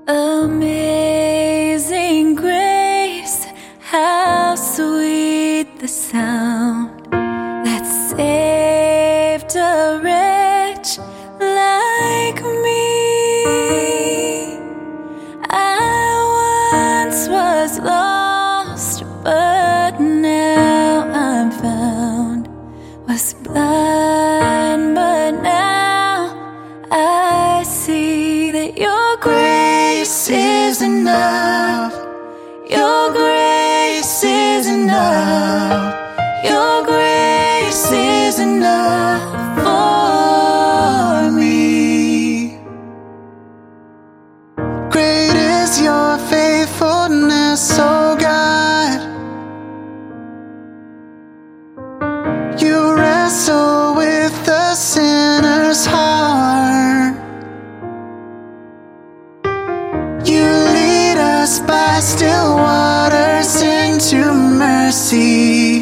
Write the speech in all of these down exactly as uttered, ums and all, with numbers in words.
Amazing grace, how sweet the sound that saved a wretch like me. I once was lost, but now I'm found. Was blind, but now I see that your grace is enough. Your grace is enough. Your grace is enough for me. Great is your faithfulness, oh God. You wrestle with the sinner's heart. You lead us by still waters into mercy,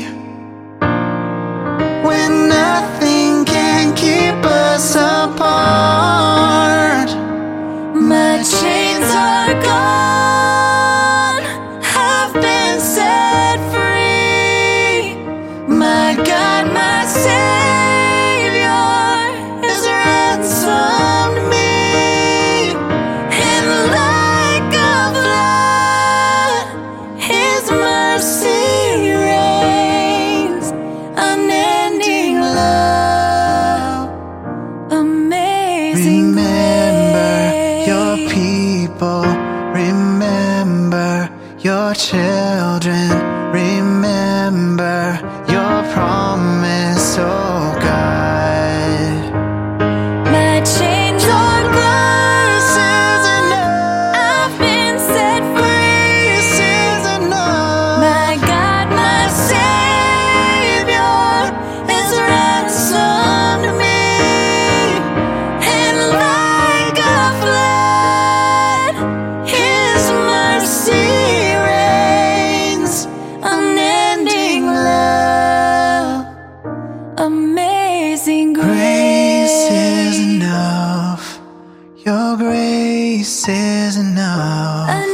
when nothing can keep us apart. My chains are gone, I've been set free. My God, my Savior has ransomed me. And like a flood, His mercy reigns, unending love, amazing grace. Your people, remember your children, remember your promise, oh God. My chains are gone, This is enough. I've been set free. This is enough. My God, my Savior has ransomed me. And like a flood, His mercy reigns, unending love, amazing Grace grace. is enough. Your grace is enough.